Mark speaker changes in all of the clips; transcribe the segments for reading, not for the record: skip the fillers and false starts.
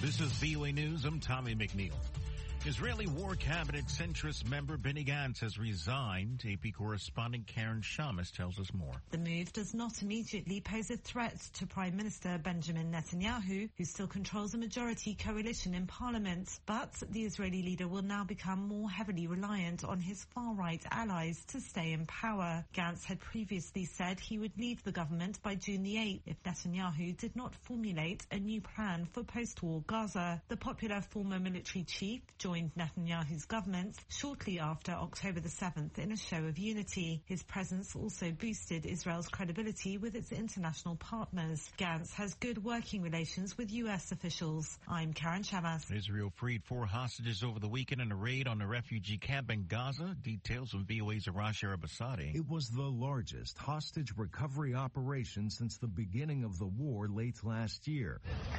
Speaker 1: This is VOA News. I'm Tommy McNeil. Israeli War Cabinet centrist member Benny Gantz has resigned. AP correspondent Karen Shamas tells us more.
Speaker 2: The move does not immediately pose a threat to Prime Minister Benjamin Netanyahu, who still controls a majority coalition in parliament. But the Israeli leader will now become more heavily reliant on his far-right allies to stay in power. Gantz had previously said he would leave the government by June the 8th if Netanyahu did not formulate a new plan for post-war Gaza. The popular former military chief joined Netanyahu's government shortly after October the 7th in a show of unity. His presence also boosted Israel's credibility with its international partners. Gantz has good working relations with U.S. officials. I'm Karen Shamas.
Speaker 1: Israel freed 4 hostages over the weekend in a raid on a refugee camp in Gaza. Details from VOA's Arash Arabasadi.
Speaker 3: It was the largest hostage recovery operation since the beginning of the war late last year.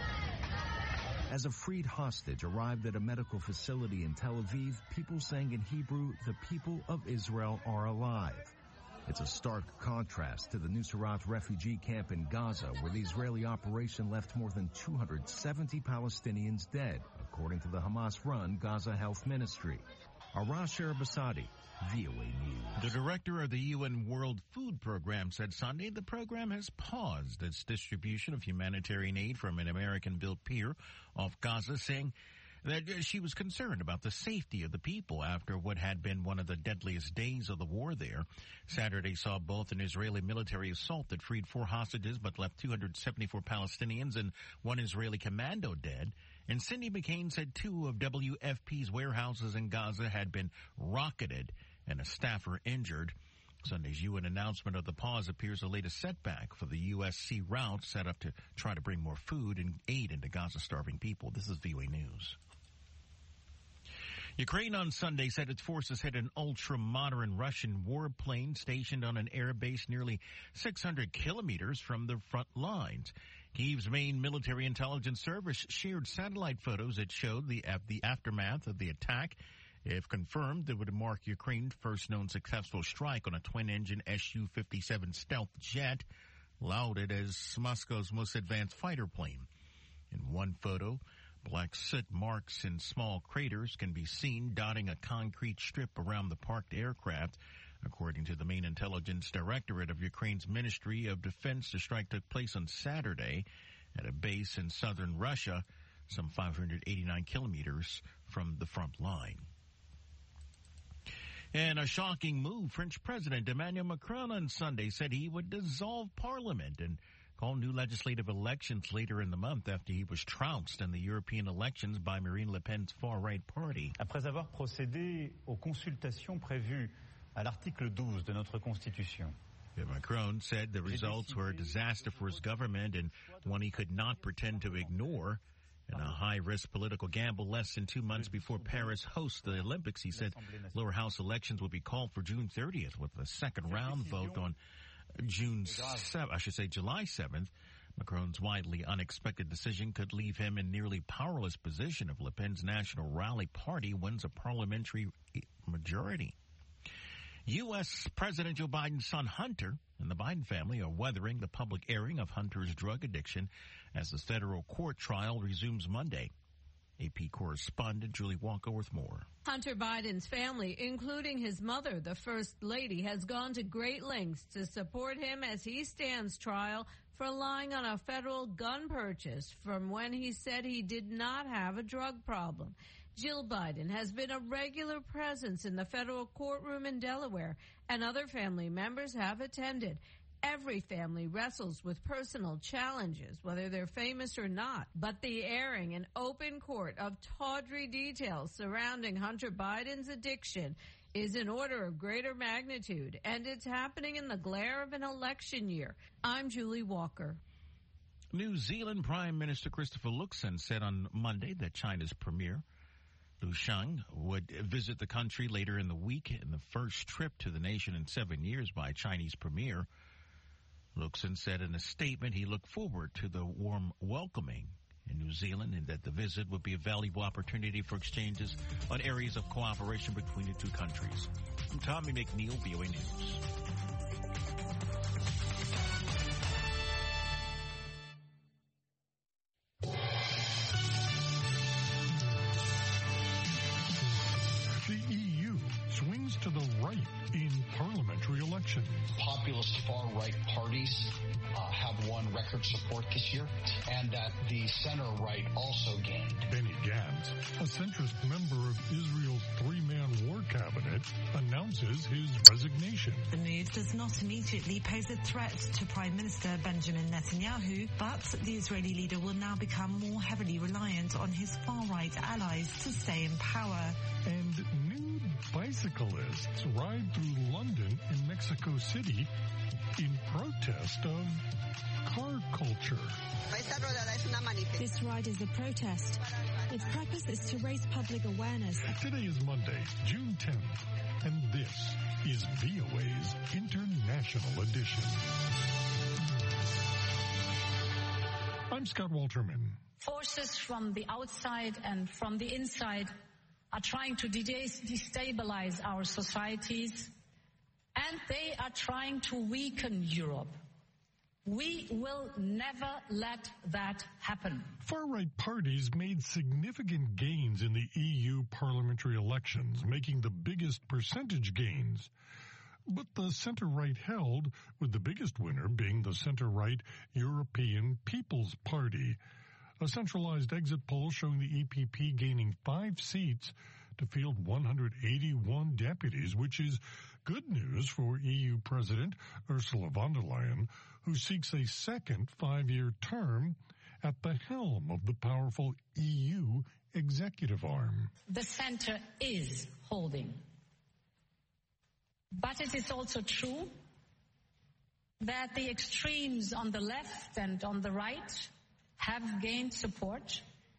Speaker 3: As a freed hostage arrived at a medical facility in Tel Aviv, people sang in Hebrew, "The people of Israel are alive." It's a stark contrast to the Nuseirat refugee camp in Gaza, where the Israeli operation left more than 270 Palestinians dead, according to the Hamas-run Gaza Health Ministry. Arash Arabasadi, VOA News.
Speaker 1: The director of the UN World Food Program said Sunday the program has paused its distribution of humanitarian aid from an American-built pier off Gaza, saying that she was concerned about the safety of the people after what had been one of the deadliest days of the war there. Saturday saw both an Israeli military assault that freed 4 hostages but left 274 Palestinians and 1 Israeli commando dead. And Cindy McCain said 2 of WFP's warehouses in Gaza had been rocketed and a staffer injured. Sunday's UN announcement of the pause appears the latest setback for the U.S. sea route set up to try to bring more food and aid into Gaza-starving people. This is VOA News. Ukraine on Sunday said its forces hit an ultra-modern Russian warplane stationed on an air base nearly 600 kilometers from the front lines. Kyiv's main military intelligence service shared satellite photos that showed the aftermath of the attack. If confirmed, it would mark Ukraine's first known successful strike on a twin-engine Su-57 stealth jet, lauded as Moscow's most advanced fighter plane. In one photo, black soot marks and small craters can be seen dotting a concrete strip around the parked aircraft. According to the main intelligence directorate of Ukraine's Ministry of Defense, the strike took place on Saturday at a base in southern Russia, some 589 kilometers from the front line. In a shocking move, French President Emmanuel Macron on Sunday said he would dissolve Parliament and call new legislative elections later in the month after he was trounced in the European elections by Marine Le Pen's far-right party.
Speaker 4: Après avoir procédé aux consultations prévues à l'article 12 de notre Constitution.
Speaker 1: Macron said the results were a disaster for his government and one he could not pretend to ignore. In a high-risk political gamble less than 2 months before Paris hosts the Olympics, he said lower house elections would be called for June 30th with a second round vote on July 7th. Macron's widely unexpected decision could leave him in nearly powerless position if Le Pen's National Rally Party wins a parliamentary majority. U.S. President Joe Biden's son Hunter and the Biden family are weathering the public airing of Hunter's drug addiction as the federal court trial resumes Monday. AP correspondent Julie Walker with more.
Speaker 5: Hunter Biden's family, including his mother, the First Lady, has gone to great lengths to support him as he stands trial for lying on a federal gun purchase from when he said he did not have a drug problem. Jill Biden has been a regular presence in the federal courtroom in Delaware, and other family members have attended. Every family wrestles with personal challenges, whether they're famous or not. But the airing in open court of tawdry details surrounding Hunter Biden's addiction is an order of greater magnitude, and it's happening in the glare of an election year. I'm Julie Walker.
Speaker 1: New Zealand Prime Minister Christopher Luxon said on Monday that China's premier Liu Xiang would visit the country later in the week in the first trip to the nation in 7 years by a Chinese premier. Luxon said in a statement he looked forward to the warm welcoming in New Zealand and that the visit would be a valuable opportunity for exchanges on areas of cooperation between the two countries. I'm Tommy McNeil, VOA News.
Speaker 6: elections.
Speaker 7: Populist far-right parties have won record support this year, and that the center-right also gained.
Speaker 6: Benny Gantz, a centrist member of Israel's three-man war cabinet, announces his resignation.
Speaker 2: The move does not immediately pose a threat to Prime Minister Benjamin Netanyahu, but the Israeli leader will now become more heavily reliant on his far-right allies to stay in power.
Speaker 6: And nude bicyclists ride through London and Mexico City in protest of car culture.
Speaker 8: This ride is a protest. Its purpose is to raise public awareness.
Speaker 6: Today is Monday, June 10th, and this is VOA's International Edition. I'm Scott Walterman.
Speaker 9: Forces from the outside and from the inside are trying to destabilize our societies, and they are trying to weaken Europe. We will never let that happen.
Speaker 6: Far-right parties made significant gains in the EU parliamentary elections, making the biggest percentage gains. But the center-right held, with the biggest winner being the center-right European People's Party. A centralized exit poll showing the EPP gaining 5 seats to field 181 deputies, which is good news for EU President Ursula von der Leyen, who seeks a second 5-year term at the helm of the powerful EU executive arm.
Speaker 9: The center is holding. But it is also true that the extremes on the left and on the right have gained support.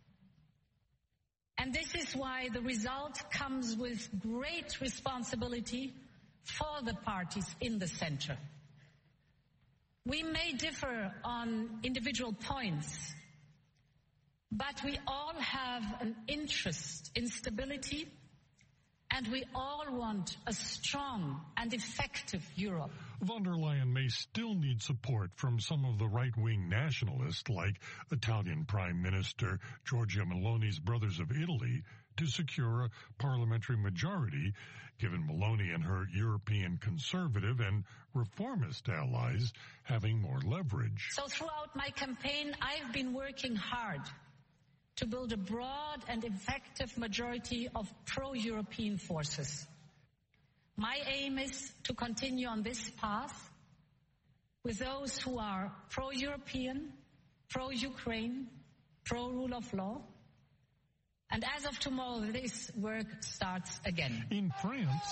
Speaker 9: And this is why the result comes with great responsibility for the parties in the center. We may differ on individual points, but we all have an interest in stability, and we all want a strong and effective Europe.
Speaker 6: Von der Leyen may still need support from some of the right-wing nationalists like Italian Prime Minister Giorgia Meloni's Brothers of Italy to secure a parliamentary majority, given Meloni and her European conservative and reformist allies having more leverage.
Speaker 9: So throughout my campaign, I've been working hard to build a broad and effective majority of pro-European forces. My aim is to continue on this path with those who are pro-European, pro-Ukraine, pro-rule of law. And as of tomorrow, this work starts again.
Speaker 6: In France,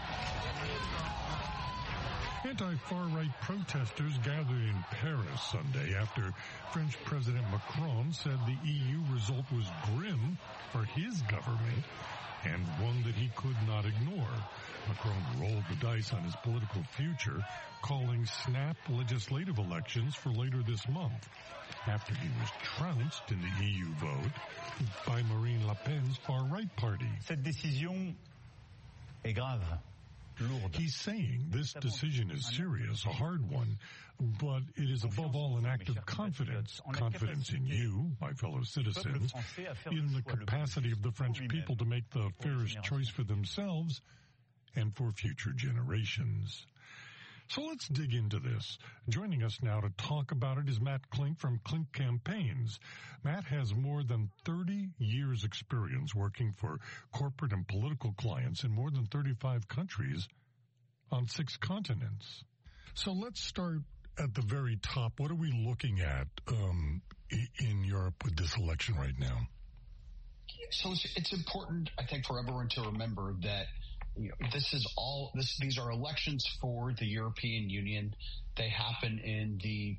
Speaker 6: anti-far-right protesters gathered in Paris Sunday after French President Macron said the EU result was grim for his government and one that he could not ignore. Macron rolled the dice on his political future, calling snap legislative elections for later this month, after he was trounced in the EU vote by Marine Le Pen's far-right party.
Speaker 4: Cette décision est grave.
Speaker 6: He's saying this decision is serious, a hard one, but it is above all an act of confidence. Confidence in you, my fellow citizens, in the capacity of the French people to make the fairest choice for themselves and for future generations. So let's dig into this. Joining us now to talk about it is Matt Klink from Klink Campaigns. Matt has more than 30 years experience working for corporate and political clients in more than 35 countries on 6 continents. So let's start at the very top. What are we looking at in Europe with this election right now?
Speaker 7: So it's important, I think, for everyone to remember that these are elections for the European Union. They happen in the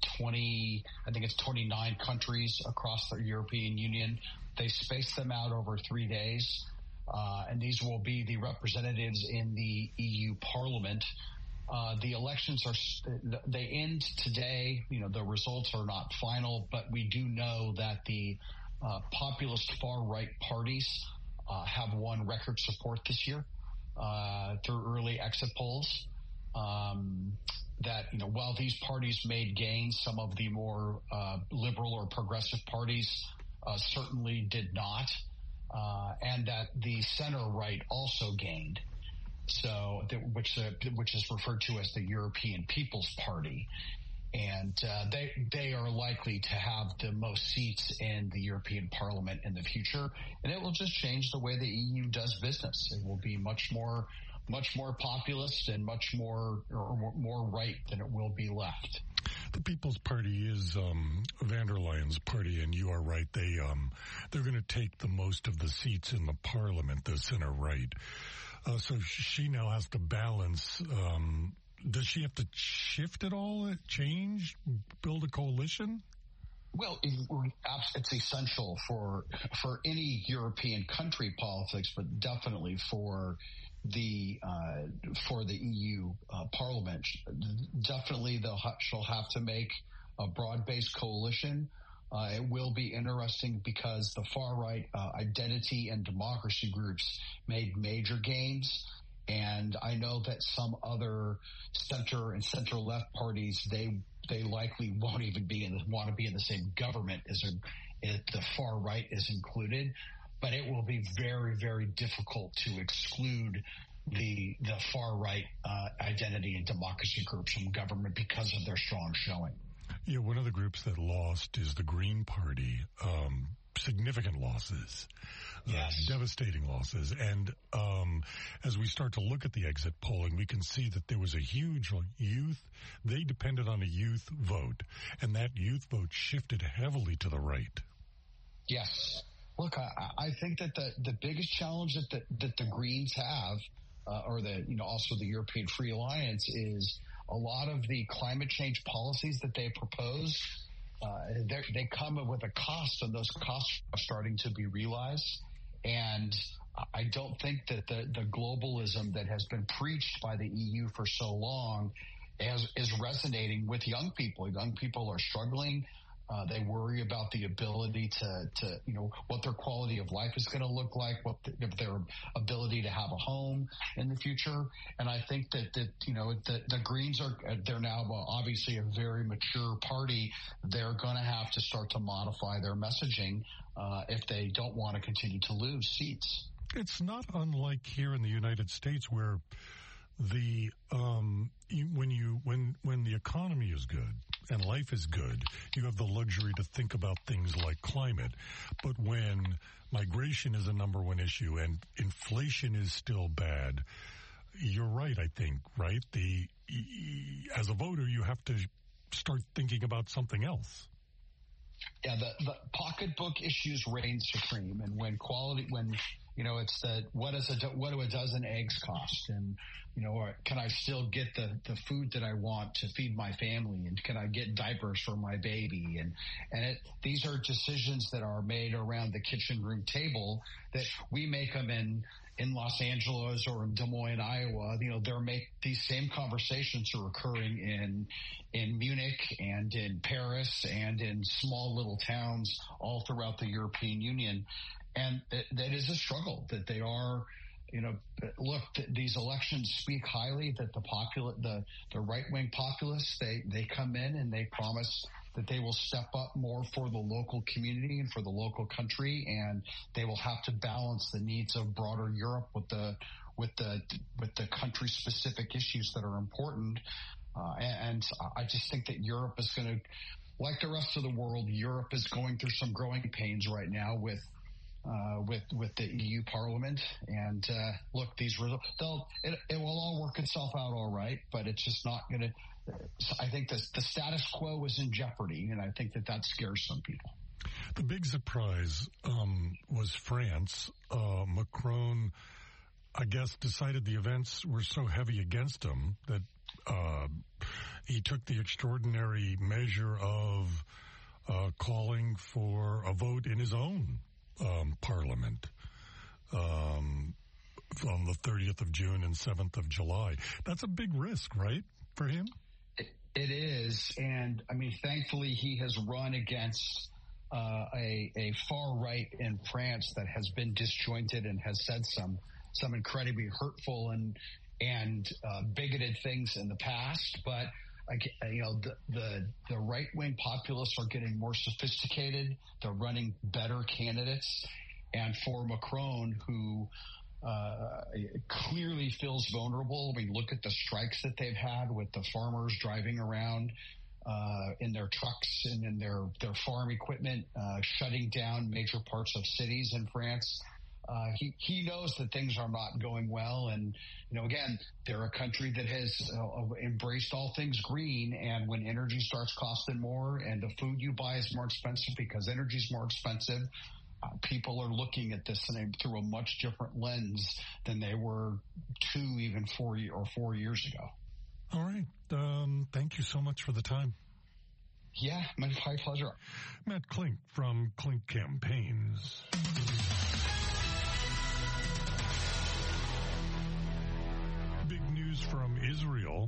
Speaker 7: 29 countries across the European Union. They space them out over 3 days. And these will be the representatives in the EU Parliament. The elections they end today. The results are not final, but we do know that the populist far-right parties have won record support this year. Through early exit polls, that while these parties made gains, some of the more liberal or progressive parties certainly did not, and that the center right also gained. which is referred to as the European People's Party. And they are likely to have the most seats in the European Parliament in the future. And it will just change the way the EU does business. It will be much more populist and much more right than it will be left.
Speaker 6: The People's Party is van der Leyen's party, and you are right. They're going to take the most of the seats in the Parliament, the center right. So she now has to balance. Does she have to shift it all, change, build a coalition?
Speaker 7: Well, it's essential for any European country politics, but definitely for the EU Parliament. Definitely, she'll have to make a broad-based coalition. It will be interesting because the far-right identity and democracy groups made major gains. And I know that some other center and center-left parties, they likely won't even want to be in the same government as the far right is included. But it will be very, very difficult to exclude the far right identity and democracy groups from government because of their strong showing.
Speaker 6: Yeah, one of the groups that lost is the Green Party. Significant losses. Yes. Devastating losses. And as we start to look at the exit polling, we can see that there was a huge they depended on a youth vote, and that youth vote shifted heavily to the right.
Speaker 7: Yes. Look, I think that the biggest challenge that the Greens have, or also the European Free Alliance, is a lot of the climate change policies that they propose. They come with a cost, and those costs are starting to be realized. And I don't think that the globalism that has been preached by the EU for so long is resonating with young people. Young people are struggling. They worry about the ability to what their quality of life is going to look like, their ability to have a home in the future. And I think that the Greens they're now obviously a very mature party. They're going to have to start to modify their messaging if they don't want to continue to lose seats.
Speaker 6: It's not unlike here in the United States, where when the economy is good and life is good, you have the luxury to think about things like climate. But when migration is a number one issue and inflation is still bad, you're right, I think, right? As a voter, you have to start thinking about something else.
Speaker 7: Yeah, the pocketbook issues reign supreme, and it's what do a dozen eggs cost, and or can I still get the food that I want to feed my family, and can I get diapers for my baby, and these are decisions that are made around the kitchen room table that we make them in Los Angeles or in Des Moines, Iowa. These same conversations are occurring in Munich and in Paris and in small little towns all throughout the European Union. And that is a struggle that they are, look, these elections speak highly that the right-wing populists, they come in and they promise that they will step up more for the local community and for the local country, and they will have to balance the needs of broader Europe with the country-specific issues that are important. And I just think that Europe is going to, like the rest of the world, Europe is going through some growing pains right now with the EU Parliament. And look, these results, it will all work itself out all right, but it's just not going to. I think the status quo is in jeopardy, and I think that scares some people.
Speaker 6: The big surprise was France. Macron, I guess, decided the events were so heavy against him that he took the extraordinary measure of calling for a vote in his own parliament on the 30th of June and 7th of July. That's a big risk, right, for him?
Speaker 7: It is, and I mean, thankfully, he has run against a far right in France that has been disjointed and has said some incredibly hurtful and bigoted things in the past. But the right wing populists are getting more sophisticated. They're running better candidates, and for Macron, who clearly feels vulnerable. I mean, look at the strikes that they've had with the farmers driving around in their trucks and in their farm equipment, shutting down major parts of cities in France. He knows that things are not going well. And, again, they're a country that has embraced all things green. And when energy starts costing more and the food you buy is more expensive because energy is more expensive, people are looking at this through a much different lens than they were 2, even 4 years ago.
Speaker 6: All right. Thank you so much for the time.
Speaker 7: Yeah, my pleasure.
Speaker 6: Matt Klink from Klink Campaigns. Big news from Israel.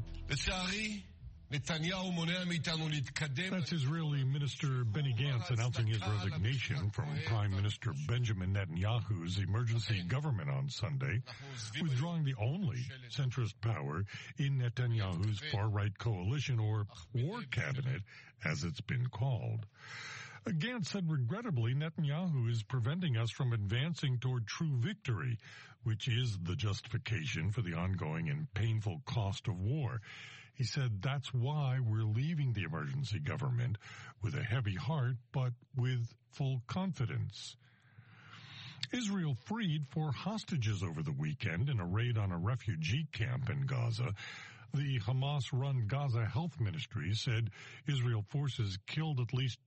Speaker 6: That's Israeli Minister Benny Gantz announcing his resignation from Prime Minister Benjamin Netanyahu's emergency government on Sunday, withdrawing the only centrist power in Netanyahu's far-right coalition, or war cabinet, as it's been called. Gantz said, regrettably, Netanyahu is preventing us from advancing toward true victory, which is the justification for the ongoing and painful cost of war. He said that's why we're leaving the emergency government with a heavy heart, but with full confidence. Israel freed 4 hostages over the weekend in a raid on a refugee camp in Gaza. The Hamas-run Gaza Health Ministry said Israel forces killed at least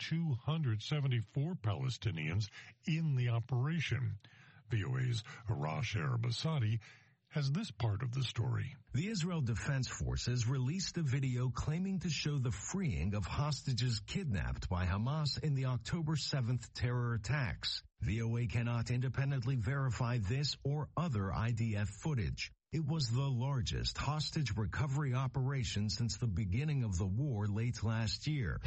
Speaker 6: 274 Palestinians in the operation. VOA's Arash Arabasadi has this part of the story.
Speaker 3: The Israel Defense Forces released a video claiming to show the freeing of hostages kidnapped by Hamas in the October 7th terror attacks. VOA cannot independently verify this or other IDF footage. It was the largest hostage recovery operation since the beginning of the war late last year.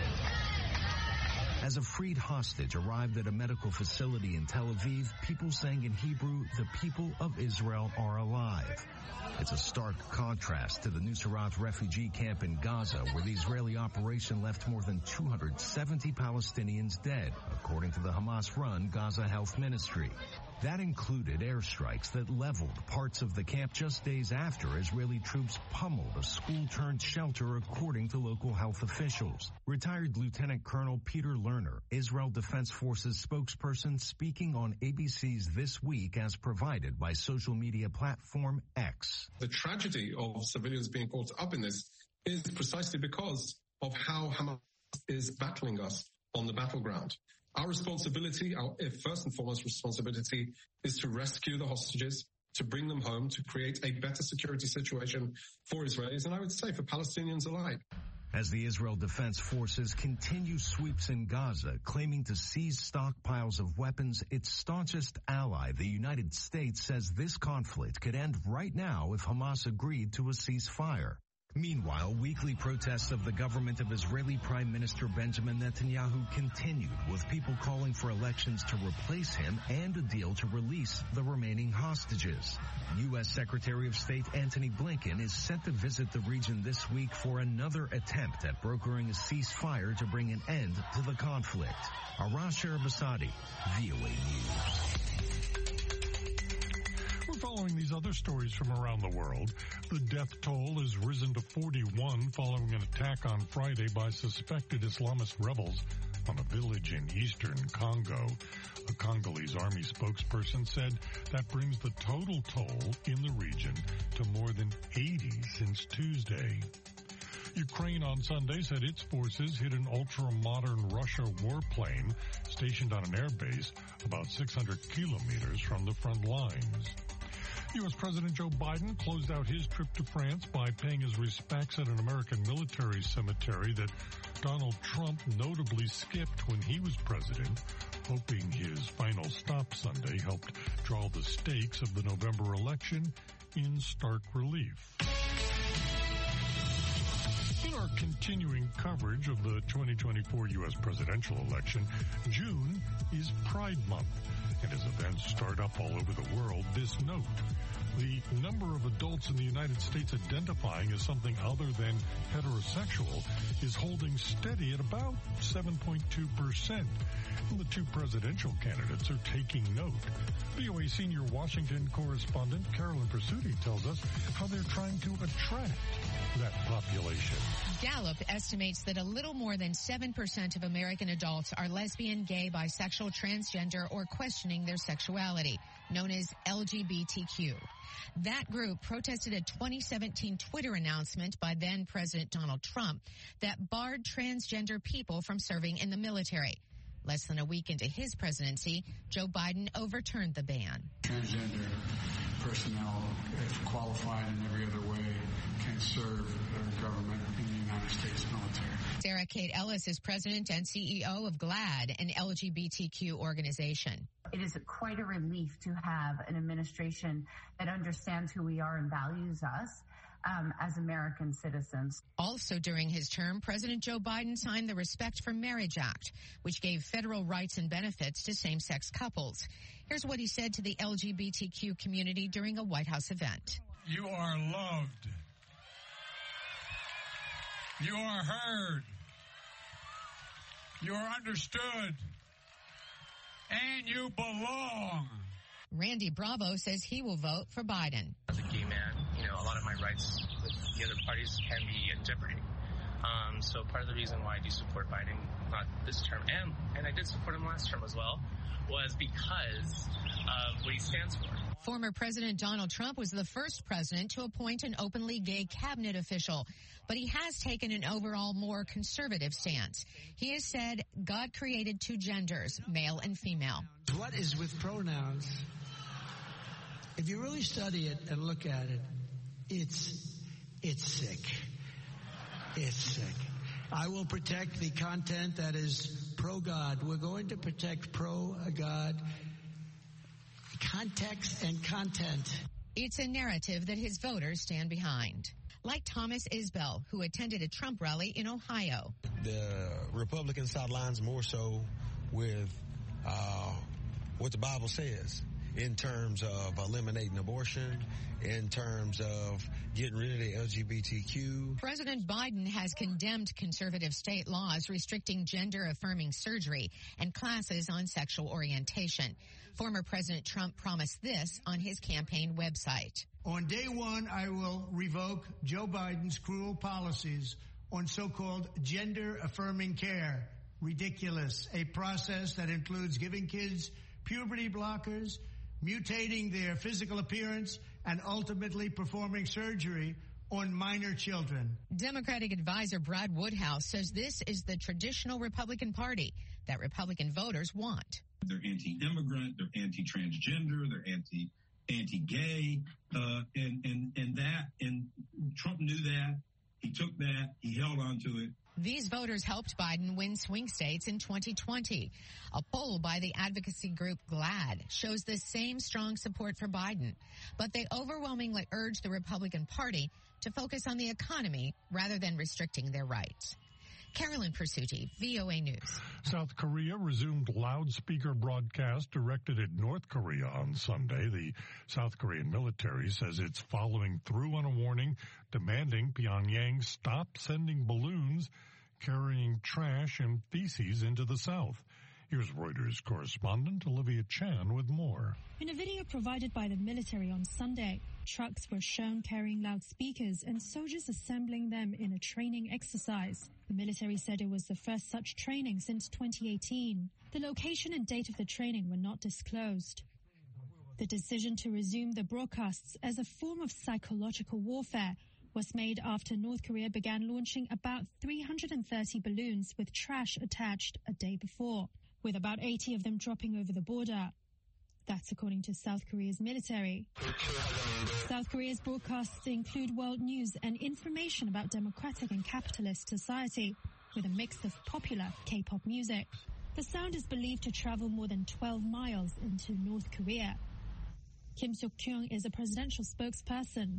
Speaker 3: As a freed hostage arrived at a medical facility in Tel Aviv, people sang in Hebrew, "The people of Israel are alive." It's a stark contrast to the Nuseirat refugee camp in Gaza, where the Israeli operation left more than 270 Palestinians dead, according to the Hamas-run Gaza Health Ministry. That included airstrikes that leveled parts of the camp just days after Israeli troops pummeled a school-turned-shelter, according to local health officials. Retired Lieutenant Colonel Peter Lerner, Israel Defense Forces spokesperson, speaking on ABC's This Week as provided by social media platform X.
Speaker 10: The tragedy of civilians being caught up in this is precisely because of how Hamas is battling us on the battleground. Our responsibility, our first and foremost responsibility, is to rescue the hostages, to bring them home, to create a better security situation for Israelis, and I would say for Palestinians alike.
Speaker 3: As the Israel Defense Forces continue sweeps in Gaza, claiming to seize stockpiles of weapons, its staunchest ally, the United States, says this conflict could end right now if Hamas agreed to a ceasefire. Meanwhile, weekly protests of the government of Israeli Prime Minister Benjamin Netanyahu continued, with people calling for elections to replace him and a deal to release the remaining hostages. U.S. Secretary of State Antony Blinken is set to visit the region this week for another attempt at brokering a ceasefire to bring an end to the conflict. Arash Arabasadi, VOA News.
Speaker 6: Following these other stories from around the world, the death toll has risen to 41 following an attack on Friday by suspected Islamist rebels on a village in eastern Congo. A Congolese army spokesperson said that brings the total toll in the region to more than 80 since Tuesday. Ukraine on Sunday said its forces hit an ultra-modern Russia warplane stationed on an airbase about 600 kilometers from the front lines. U.S. President Joe Biden closed out his trip to France by paying his respects at an American military cemetery that Donald Trump notably skipped when he was president, hoping his final stop Sunday helped draw the stakes of the November election in stark relief. In our continuing coverage of the 2024 U.S. presidential election, June is Pride Month. And as events start up all over the world, this note: the number of adults in the United States identifying as something other than heterosexual is holding steady at about 7.2%. And the two presidential candidates are taking note. VOA senior Washington correspondent Carolyn Presutti tells us how they're trying to attract that population.
Speaker 11: Gallup estimates that a little more than 7% of American adults are lesbian, gay, bisexual, transgender, or questioning their sexuality, known as LGBTQ. That group protested a 2017 Twitter announcement by then President Donald Trump that barred transgender people from serving in the military. Less than a week into his presidency, Joe Biden overturned the ban.
Speaker 12: Transgender personnel, if qualified in every other way, can serve the government in the United States military.
Speaker 11: Sarah Kate Ellis is president and CEO of GLAAD, an LGBTQ organization.
Speaker 13: It is quite a relief to have an administration that understands who we are and values us as American citizens.
Speaker 11: Also during his term, President Joe Biden signed the Respect for Marriage Act, which gave federal rights and benefits to same-sex couples. Here's what he said to the LGBTQ community during a White House event.
Speaker 14: You are loved. You are heard. You are understood. And you belong.
Speaker 11: Randy Bravo says he will vote for Biden.
Speaker 15: As a gay man, a lot of my rights with the other parties can be in jeopardy. So part of the reason why I do support Biden, not this term, and I did support him last term as well, was because of what he stands for.
Speaker 11: Former President Donald Trump was the first president to appoint an openly gay cabinet official, but he has taken an overall more conservative stance. He has said God created two genders, male and female.
Speaker 16: What is with pronouns? If you really study it and look at it, it's sick. It's sick. I will protect the content that is pro-God. We're going to protect pro-God context and content.
Speaker 11: It's a narrative that his voters stand behind. Like Thomas Isbell, who attended a Trump rally in Ohio.
Speaker 17: The Republican side lines more so with what the Bible says in terms of eliminating abortion, in terms of getting rid of the LGBTQ.
Speaker 11: President Biden has condemned conservative state laws restricting gender-affirming surgery and classes on sexual orientation. Former President Trump promised this on his campaign website.
Speaker 18: On day one, I will revoke Joe Biden's cruel policies on so-called gender-affirming care. Ridiculous. A process that includes giving kids puberty blockers, mutating their physical appearance, and ultimately performing surgery on minor children.
Speaker 11: Democratic advisor Brad Woodhouse says this is the traditional Republican Party that Republican voters want.
Speaker 19: They're anti-immigrant, they're anti-transgender, they're anti-gay, and Trump knew that. He took that, he held on to it.
Speaker 11: These voters helped Biden win swing states in 2020. A poll by the advocacy group GLAAD shows the same strong support for Biden, but they overwhelmingly urge the Republican Party to focus on the economy rather than restricting their rights. Carolyn Presutti, VOA News.
Speaker 6: South Korea resumed loudspeaker broadcast directed at North Korea on Sunday. The South Korean military says it's following through on a warning demanding Pyongyang stop sending balloons carrying trash and feces into the south. Here's Reuters correspondent Olivia Chan with more.
Speaker 8: In a video provided by the military on Sunday, trucks were shown carrying loudspeakers and soldiers assembling them in a training exercise. The military said it was the first such training since 2018. The location and date of the training were not disclosed. The decision to resume the broadcasts as a form of psychological warfare was made after North Korea began launching about 330 balloons with trash attached a day before, with about 80 of them dropping over the border. That's according to South Korea's military. South Korea's broadcasts include world news and information about democratic and capitalist society, with a mix of popular K-pop music. The sound is believed to travel more than 12 miles into North Korea. Kim Seok-kyung is a presidential spokesperson.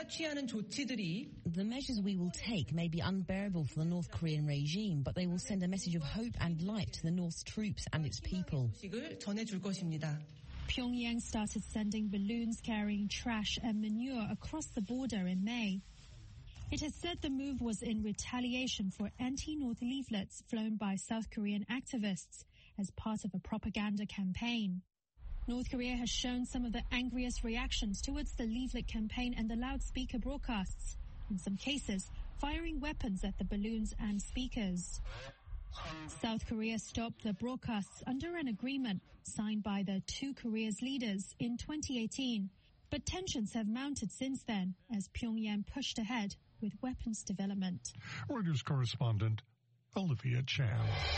Speaker 20: The measures we will take may be unbearable for the North Korean regime, but they will send a message of hope and light to the North's troops and its people.
Speaker 8: Pyongyang started sending balloons carrying trash and manure across the border in May. It has said the move was in retaliation for anti-North leaflets flown by South Korean activists as part of a propaganda campaign. North Korea has shown some of the angriest reactions towards the leaflet campaign and the loudspeaker broadcasts, in some cases firing weapons at the balloons and speakers. South Korea stopped the broadcasts under an agreement signed by the two Koreas' leaders in 2018, but tensions have mounted since then as Pyongyang pushed ahead with weapons development.
Speaker 6: Reuters correspondent Olivia Chan.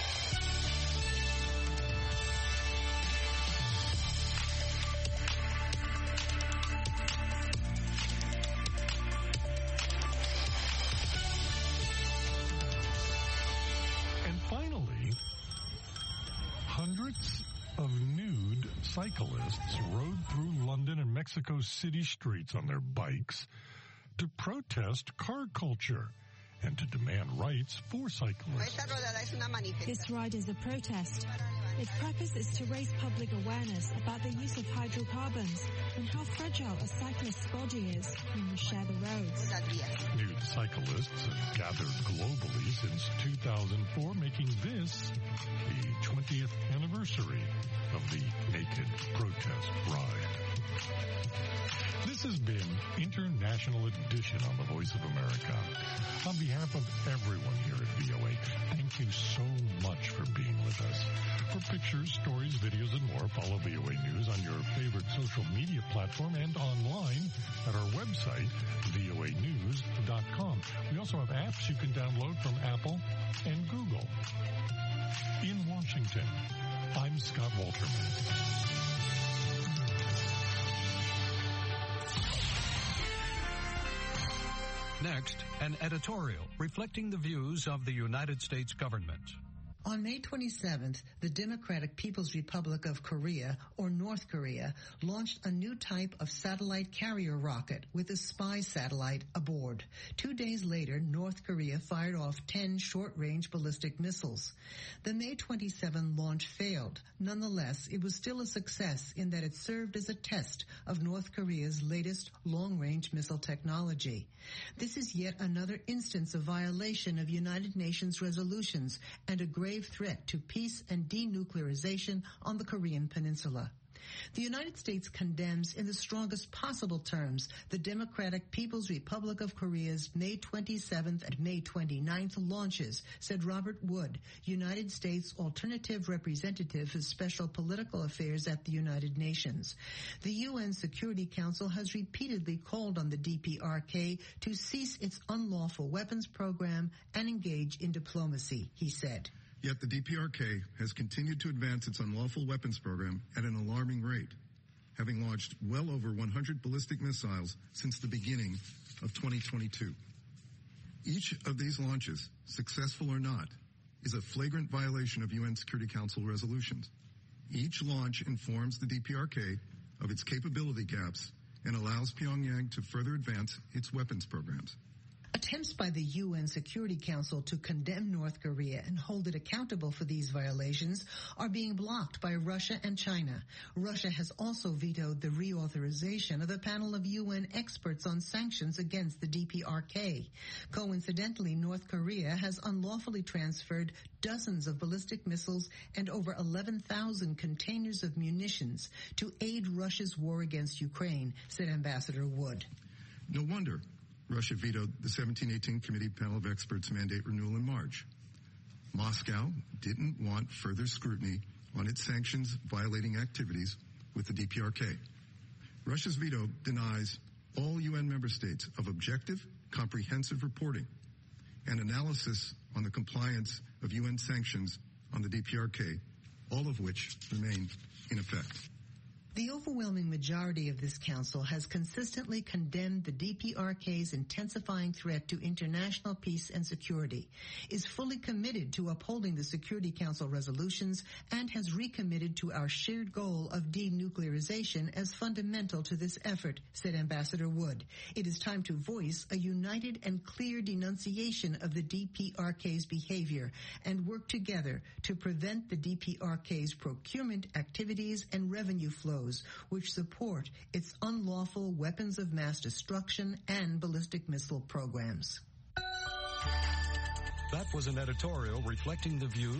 Speaker 6: Hundreds of nude cyclists rode through London and Mexico City streets on their bikes to protest car culture and to demand rights for cyclists.
Speaker 8: This ride is a protest. Its purpose is to raise public awareness about the use of hydrocarbons and how fragile a cyclist's body is when we share the roads.
Speaker 6: Nude cyclists have gathered globally since 2004, making this the 20th anniversary of the Naked Protest Ride. This has been International Edition on the Voice of America. On behalf of everyone here at VOA, thank you so much for being with us. For pictures, stories, videos, and more, follow VOA News on your favorite social media platform and online at our website, voanews.com. We also have apps you can download from Apple and Google. In Washington, I'm Scott Walterman.
Speaker 21: Next, an editorial reflecting the views of the United States government.
Speaker 22: On May 27th, the Democratic People's Republic of Korea, or North Korea, launched a new type of satellite carrier rocket with a spy satellite aboard. 2 days later, North Korea fired off 10 short-range ballistic missiles. The May 27 launch failed. Nonetheless, it was still a success in that it served as a test of North Korea's latest long-range missile technology. This is yet another instance of violation of United Nations resolutions and a grave threat to peace and denuclearization on the Korean Peninsula. The United States condemns in the strongest possible terms the Democratic People's Republic of Korea's May 27th and May 29th launches, said Robert Wood, United States Alternative Representative for Special Political Affairs at the United Nations. The UN Security Council has repeatedly called on the DPRK to cease its unlawful weapons program and engage in diplomacy, he said.
Speaker 23: Yet the DPRK has continued to advance its unlawful weapons program at an alarming rate, having launched well over 100 ballistic missiles since the beginning of 2022. Each of these launches, successful or not, is a flagrant violation of UN Security Council resolutions. Each launch informs the DPRK of its capability gaps and allows Pyongyang to further advance its weapons programs.
Speaker 22: Attempts by the UN Security Council to condemn North Korea and hold it accountable for these violations are being blocked by Russia and China. Russia has also vetoed the reauthorization of a panel of UN experts on sanctions against the DPRK. Coincidentally, North Korea has unlawfully transferred dozens of ballistic missiles and over 11,000 containers of munitions to aid Russia's war against Ukraine, said Ambassador Wood.
Speaker 23: No wonder Russia vetoed the 1718 Committee panel of experts mandate renewal in March. Moscow didn't want further scrutiny on its sanctions violating activities with the DPRK. Russia's veto denies all UN member states of objective, comprehensive reporting and analysis on the compliance of UN sanctions on the DPRK, all of which remain in effect.
Speaker 22: The overwhelming majority of this council has consistently condemned the DPRK's intensifying threat to international peace and security, is fully committed to upholding the Security Council resolutions, and has recommitted to our shared goal of denuclearization as fundamental to this effort, said Ambassador Wood. It is time to voice a united and clear denunciation of the DPRK's behavior and work together to prevent the DPRK's procurement activities and revenue flows which support its unlawful weapons of mass destruction and ballistic missile programs.
Speaker 21: That was an editorial reflecting the views